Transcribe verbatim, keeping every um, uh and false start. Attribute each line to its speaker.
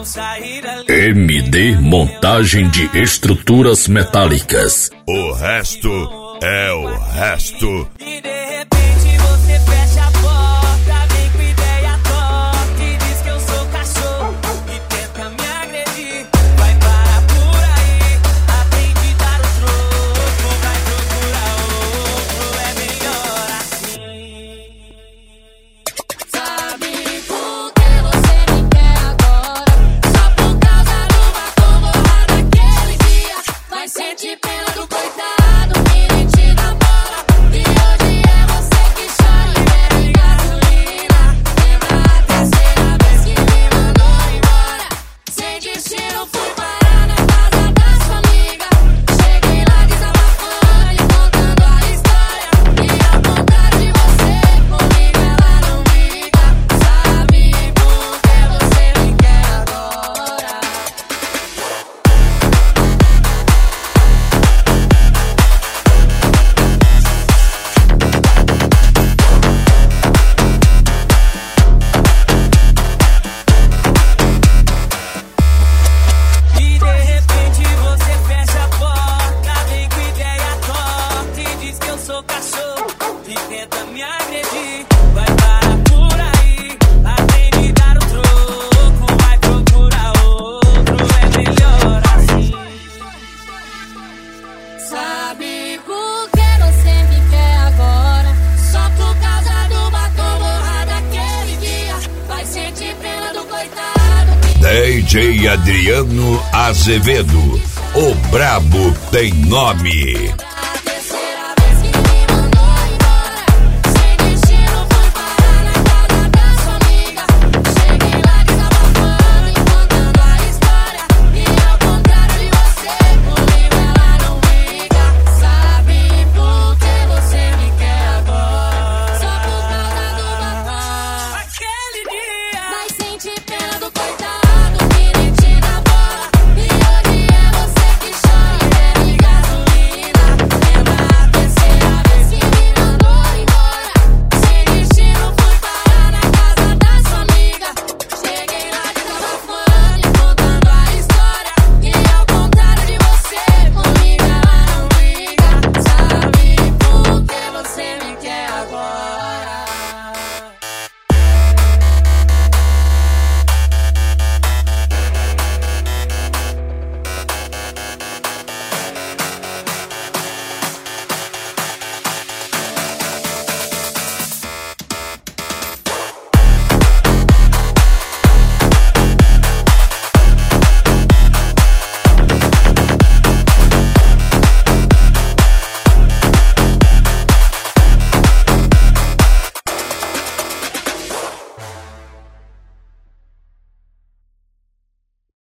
Speaker 1: M D Montagem de Estruturas Metálicas.
Speaker 2: O resto é o resto.
Speaker 3: E de repente você fecha a porta, vem com ideia torta e diz que eu sou cachorro e tenta me agredir. Vai parar por aí, aprende a dar o troco, vai procurar outro, é melhor assim.
Speaker 4: Sabe por que você me quer agora? Só por causa do batom borrado daquele dia. Vai sentir pena do coitado que nem te dá bola. E hoje é você que chora e bebe gasolina. Lembra a terceira vez que me mandou embora? Sem destino fui parar na casa da sua amiga. Cheguei lá desabafando e contando a história. E ao contrário de você, comigo ela não briga. Sabe por que você me quer agora?
Speaker 3: E de repente você fecha a porta, vem com ideia torta e diz que eu sou cachorro e tenta me agredir. Vai parar por aí, aprende a dar o troco, vai procurar outro, é melhor assim.
Speaker 4: Sabe por que você me quer agora? Só por causa do batom borrado daquele dia. Vai sentir pena do coitado que
Speaker 2: D J Adriano Azevedo, o brabo tem nome.